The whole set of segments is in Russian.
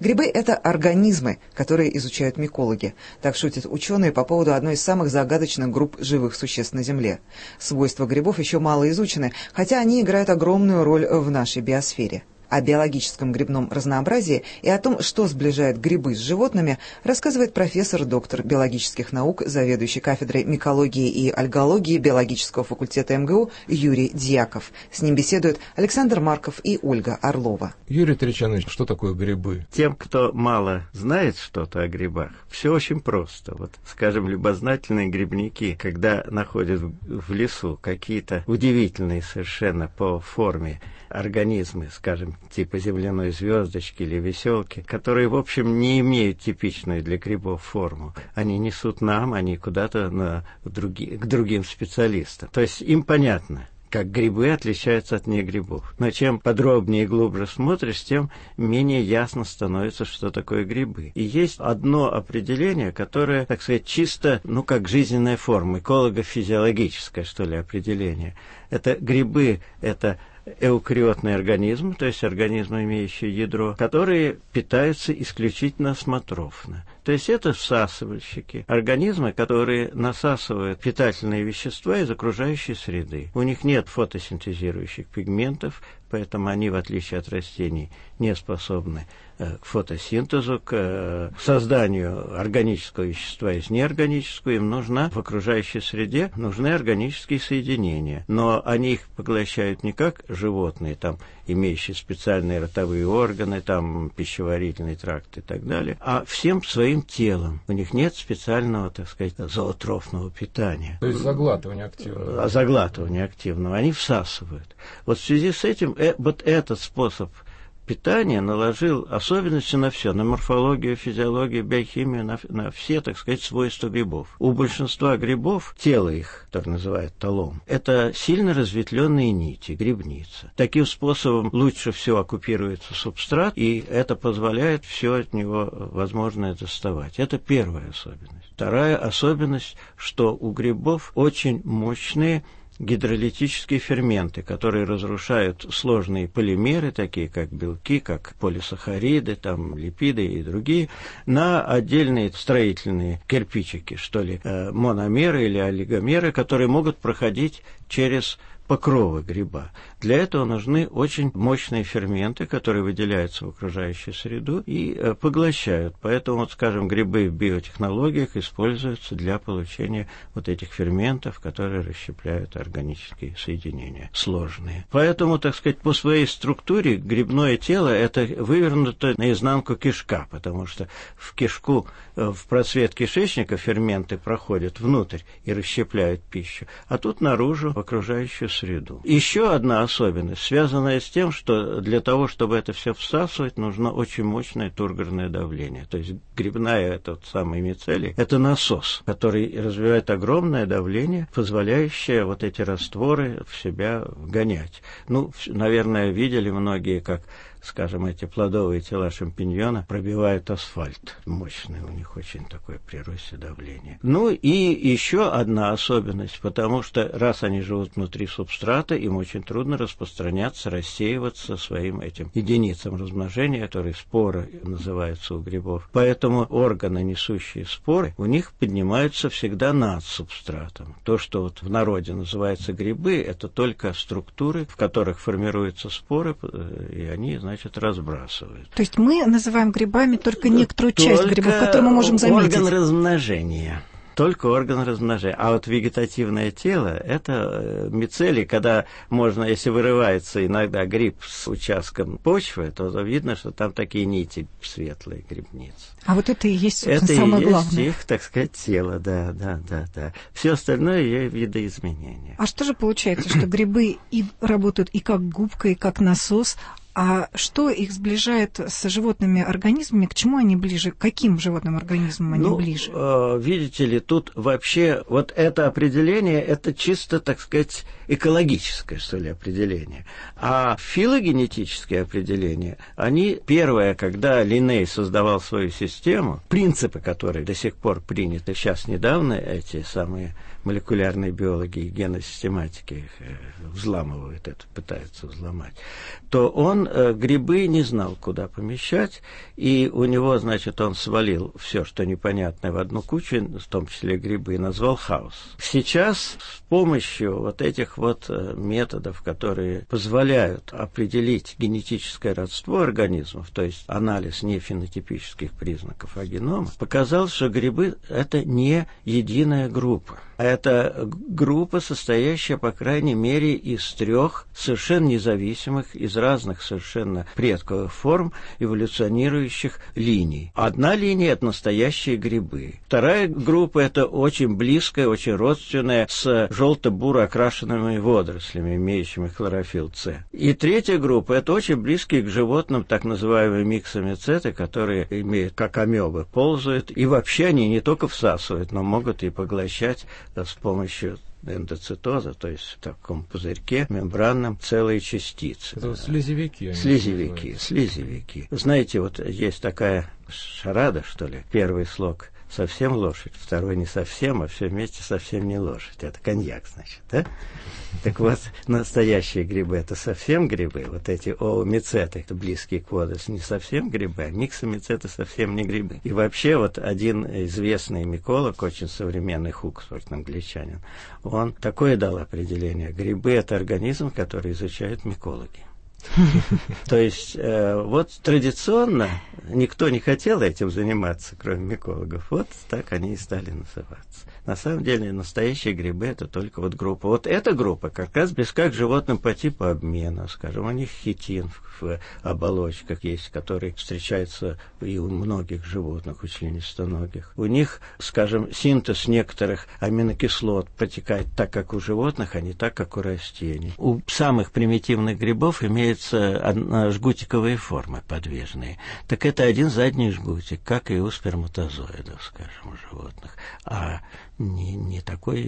Грибы – это организмы, которые изучают микологи. Так шутят ученые по поводу одной из самых загадочных групп живых существ на Земле. Свойства грибов еще мало изучены, хотя они играют огромную роль в нашей биосфере. О биологическом грибном разнообразии и о том, что сближает грибы с животными, рассказывает профессор, доктор биологических наук, заведующий кафедрой микологии и альгологии биологического факультета МГУ Юрий Дьяков. С ним беседуют Александр Марков и Ольга Орлова. Юрий Тричанович, что такое грибы? Тем, кто мало знает что-то о грибах, все очень просто. Вот, скажем, любознательные грибники, когда находят в лесу какие-то удивительные совершенно по форме организмы, скажем, типа земляной звездочки или веселки, которые, в общем, не имеют типичную для грибов форму. Они несут нам, они куда-то к другим специалистам. То есть им понятно, как грибы отличаются от негрибов. Но чем подробнее и глубже смотришь, тем менее ясно становится, что такое грибы. И есть одно определение, которое, так сказать, чисто, как жизненная форма, эколого-физиологическое, что ли, определение. Это грибы, это эукариотные организмы, то есть организмы, имеющие ядро, которые питаются исключительно осмотрофно. То есть это всасывальщики, организмы, которые насасывают питательные вещества из окружающей среды. У них нет фотосинтезирующих пигментов, поэтому они, в отличие от растений, не способны к фотосинтезу, к созданию органического вещества из неорганического. Им нужна в окружающей среде, нужны органические соединения. Но они их поглощают не как животные, там, имеющие специальные ротовые органы, там, пищеварительный тракт и так далее, а всем своим телом. У них нет специального, так сказать, зоотрофного питания. То есть заглатывания активного. Заглатывания активного. Они всасывают. Вот в связи с этим вот этот способ питания наложил особенности на все, на морфологию, физиологию, биохимию, на все, так сказать, свойства грибов. У большинства грибов тело их, так называют талом, это сильно разветвленные нити, грибница. Таким способом лучше всего оккупируется субстрат, и это позволяет все от него возможное доставать. Это первая особенность. Вторая особенность, что у грибов очень мощные гидролитические ферменты, которые разрушают сложные полимеры, такие как белки, как полисахариды, там, липиды и другие, на отдельные строительные кирпичики, что ли, мономеры или олигомеры, которые могут проходить через покровы гриба. Для этого нужны очень мощные ферменты, которые выделяются в окружающую среду и поглощают. Поэтому, вот, скажем, грибы в биотехнологиях используются для получения вот этих ферментов, которые расщепляют органические соединения сложные. Поэтому, так сказать, по своей структуре грибное тело – это вывернуто наизнанку кишка, потому что в кишку, в просвет кишечника ферменты проходят внутрь и расщепляют пищу, а тут наружу в окружающую среду. Еще одна особенность, связанная с тем, что для того, чтобы это все всасывать, нужно очень мощное тургорное давление. То есть грибная, этот самый мицелий, это насос, который развивает огромное давление, позволяющее вот эти растворы в себя вгонять. Наверное, видели многие, как, скажем, эти плодовые тела шампиньона пробивают асфальт. Мощное у них очень такое при росте давление. И еще одна особенность, потому что раз они живут внутри субстрата, им очень трудно распространяться, рассеиваться своим этим единицам размножения, которые споры называются у грибов. Поэтому органы, несущие споры, у них поднимаются всегда над субстратом. То, что вот в народе называется грибы, это только структуры, в которых формируются споры, и они, разбрасывают. То есть мы называем грибами только некоторую часть грибов, которую мы можем заметить. Орган размножения. Только орган размножения. А вот вегетативное тело – это мицелий, когда можно, если вырывается иногда гриб с участком почвы, то видно, что там такие нити светлые, грибницы. А вот это и есть, собственно, самое главное. Это и есть их, так сказать, тело, да. Все остальное – видоизменения. А что же получается, что грибы и работают и как губка, и как насос? А что их сближает с животными организмами? К чему они ближе? К каким животным организмам они ближе? Видите ли, тут вообще вот это определение, это чисто, так сказать, экологическое, что ли, определение. А филогенетические определения, они, первое, когда Линней создавал свою систему, принципы, которые до сих пор приняты, сейчас недавно эти самые молекулярные биологи и геносистематики взламывают это, пытаются взломать, то он грибы не знал, куда помещать, и у него, значит, он свалил все, что непонятное, в одну кучу, в том числе грибы, и назвал хаос. Сейчас с помощью вот этих вот методов, которые позволяют определить генетическое родство организмов, то есть анализ не фенотипических признаков, а генома, показал, что грибы – это не единая группа. Это группа, состоящая, по крайней мере, из 3 совершенно независимых, из разных совершенно предковых форм эволюционирующих линий. Одна линия – это настоящие грибы. Вторая группа – это очень близкая, очень родственная с желто-буро окрашенными водорослями, имеющими хлорофилл С. И третья группа – это очень близкие к животным, так называемые миксомицеты, которые имеют, как амебы, ползают. И вообще они не только всасывают, но могут и поглощать с помощью эндоцитоза, то есть в таком пузырьке мембранном, целые частицы. Это слизевики. Слизевики. Знаете, вот есть такая шарада, что ли, первый слог совсем лошадь, второй не совсем, а все вместе совсем не лошадь. Это коньяк, значит, да? Так вот, настоящие грибы – это совсем грибы, вот эти оомицеты, это близкие к водорослям, не совсем грибы, а миксомицеты совсем не грибы. И вообще вот один известный миколог, очень современный Хуксворт, англичанин, он такое дал определение: грибы – это организм, который изучают микологи. То есть вот традиционно никто не хотел этим заниматься, кроме микологов. Вот так они и стали называться. На самом деле настоящие грибы – это только вот группа. Вот эта группа как раз близка к животным по типу обмена. Скажем, у них хитин в оболочках есть, который встречается и у многих животных, у членистоногих. У них, скажем, синтез некоторых аминокислот протекает так, как у животных, а не так, как у растений. У самых примитивных грибов имеются жгутиковые формы подвижные. Так это один задний жгутик, как и у сперматозоидов, скажем, у животных. А не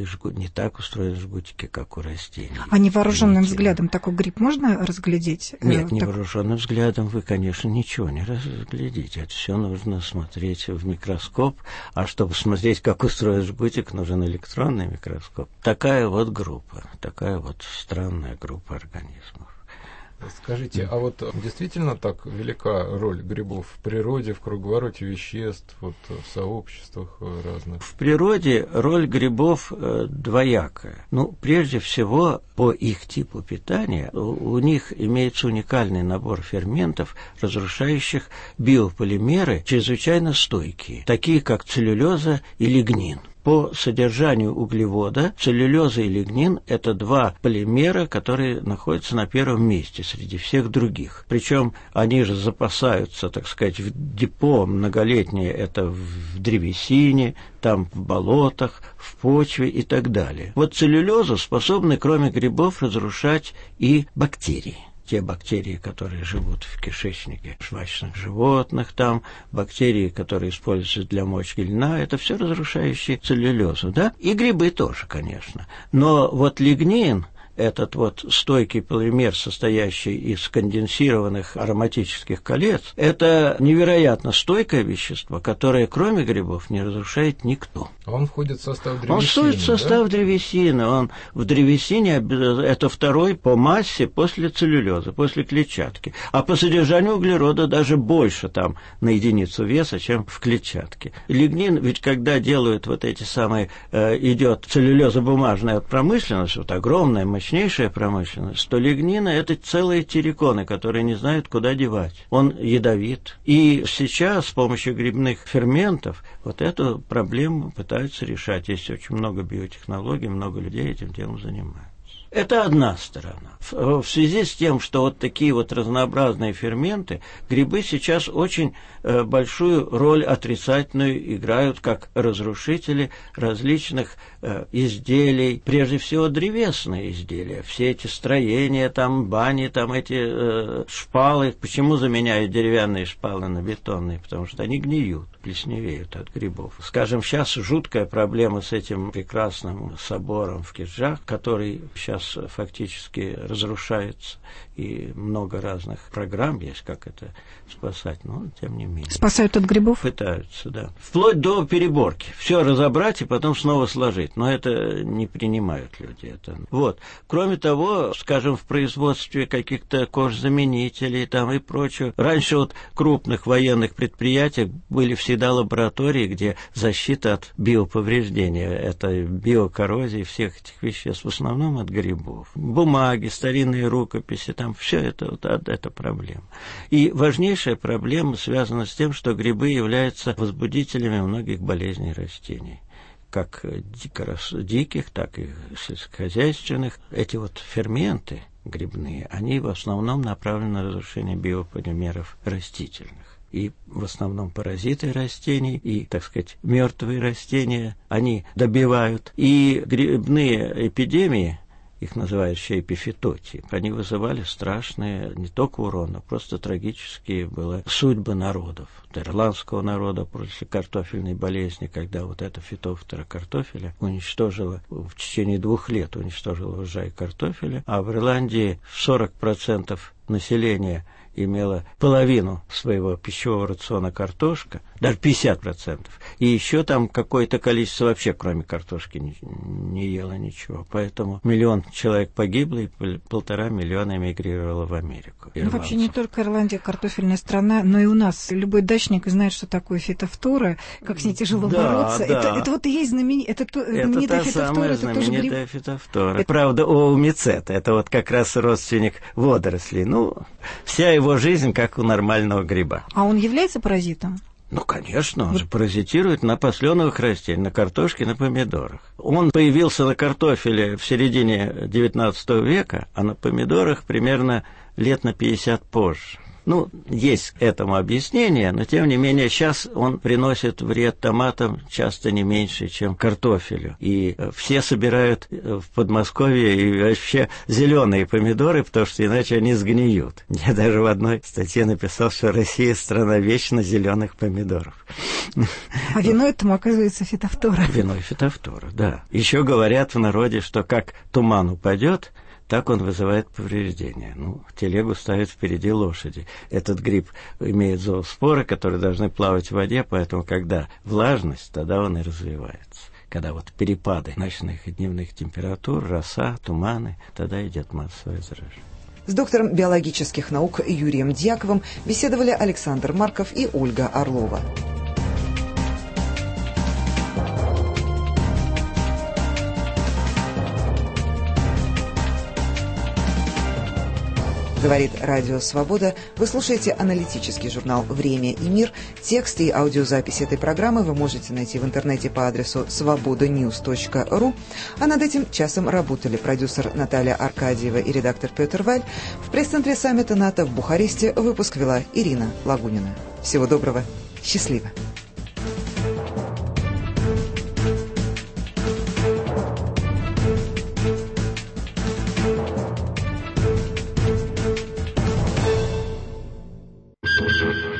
так устроены жгутики, как у растений. А невооруженным взглядом такой гриб можно разглядеть? Нет, невооруженным взглядом вы, конечно, ничего не разглядите. Это все нужно смотреть в микроскоп. А чтобы смотреть, как устроен жгутик, нужен электронный микроскоп. Такая вот группа, такая вот странная группа организмов. Скажите, а вот действительно так велика роль грибов в природе, в круговороте веществ, вот, в сообществах разных? В природе роль грибов двоякая. Прежде всего, по их типу питания у них имеется уникальный набор ферментов, разрушающих биополимеры, чрезвычайно стойкие, такие как целлюлеза и лигнин. По содержанию углевода целлюлеза и лигнин – это 2 полимера, которые находятся на первом месте среди всех других. Причем они же запасаются, так сказать, в депо многолетнее, это в древесине, там в болотах, в почве и так далее. Вот целлюлезу способны, кроме грибов, разрушать и бактерии. Те бактерии, которые живут в кишечнике жвачных животных, там бактерии, которые используются для мочки льна, это все разрушающие целлюлезу, да? И грибы тоже, конечно. Но вот лигнин, этот вот стойкий полимер, состоящий из конденсированных ароматических колец, это невероятно стойкое вещество, которое, кроме грибов, не разрушает никто. А он входит в состав древесины, Он входит в состав древесины. Он в древесине это 2 по массе после целлюлезы, после клетчатки. А по содержанию углерода даже больше там на единицу веса, чем в клетчатке. Лигнин, ведь когда делают вот эти самые, идет целлюлеза-бумажная промышленность, вот огромная, мощнейшая промышленность, то лигнина – это целые терриконы, которые не знают, куда девать. Он ядовит. И сейчас с помощью грибных ферментов вот эту проблему пытаются решать. Есть очень много биотехнологий, много людей этим делом занимаются. Это одна сторона. В связи с тем, что вот такие вот разнообразные ферменты, грибы сейчас очень большую роль отрицательную играют как разрушители различных изделий, прежде всего древесные изделия. Все эти строения, там бани, там эти шпалы. Почему заменяют деревянные шпалы на бетонные? Потому что они гниют, плесневеют от грибов. Скажем, сейчас жуткая проблема с этим прекрасным собором в Киржах, который сейчас сейчас фактически разрушается, и много разных программ есть, как это спасать, но тем не менее. Спасают от грибов? Пытаются, да. Вплоть до переборки. Все разобрать и потом снова сложить. Но это не принимают люди. Это. Вот. Кроме того, скажем, в производстве каких-то кожзаменителей там и прочего. Раньше вот крупных военных предприятиях были всегда лаборатории, где защита от биоповреждения. Это биокоррозии всех этих веществ. В основном от грибов. Бумаги, старинные рукописи, там все это, вот, это проблема. И важнейшая проблема связана с тем, что грибы являются возбудителями многих болезней растений. Как диких, так и сельскохозяйственных. Эти вот ферменты грибные, они в основном направлены на разрушение биополимеров растительных. И в основном паразиты растений, и, так сказать, мертвые растения они добивают. И грибные эпидемии, их называют еще эпифитотии, они вызывали страшные не только урон, но просто трагические были судьбы народов. Ирландского народа после картофельной болезни, когда вот эта фитофтора картофеля уничтожила, в течение 2 лет уничтожила урожай картофеля, а в Ирландии 40% населения имела половину своего пищевого рациона картошка, даже 50%. И еще там какое-то количество вообще, кроме картошки, не ело ничего. Поэтому 1 миллион человек погибло, и 1,5 миллиона эмигрировало в Америку. Ну, вообще не только Ирландия картофельная страна, но и у нас любой дачник знает, что такое фитофтора, как с ней тяжело бороться. Да. Это вот и есть знаменитая фитофтора. Это знаменитая фитофтора. Правда, оумицет, это вот как раз родственник водорослей. Ну, вся его жизнь как у нормального гриба. А он является паразитом? Ну, конечно, он же паразитирует на посленовых растениях, на картошке, на помидорах. Он появился на картофеле в середине XIX века, а на помидорах примерно лет на 50 позже. Ну, есть этому объяснение, но, тем не менее, сейчас он приносит вред томатам часто не меньше, чем картофелю. И все собирают в Подмосковье и вообще зеленые помидоры, потому что иначе они сгниют. Я даже в одной статье написал, что Россия – страна вечно зеленых помидоров. А вино этому, оказывается, фитофтора. Вино и фитофтора, да. Еще говорят в народе, что как туман упадет, так он вызывает повреждения. Ну, телегу ставят впереди лошади. Этот гриб имеет зооспоры, которые должны плавать в воде, поэтому, когда влажность, тогда он и развивается. Когда вот перепады ночных и дневных температур, роса, туманы, тогда идет массовое заражение. С доктором биологических наук Юрием Дьяковым беседовали Александр Марков и Ольга Орлова. Говорит Радио Свобода. Вы слушаете аналитический журнал «Время и мир». Текст и аудиозапись этой программы вы можете найти в интернете по адресу svobodanews.ru. А над этим часом работали продюсер Наталья Аркадьева и редактор Петр Валь. В пресс-центре саммита НАТО в Бухаресте выпуск вела Ирина Лагунина. Всего доброго. Счастливо.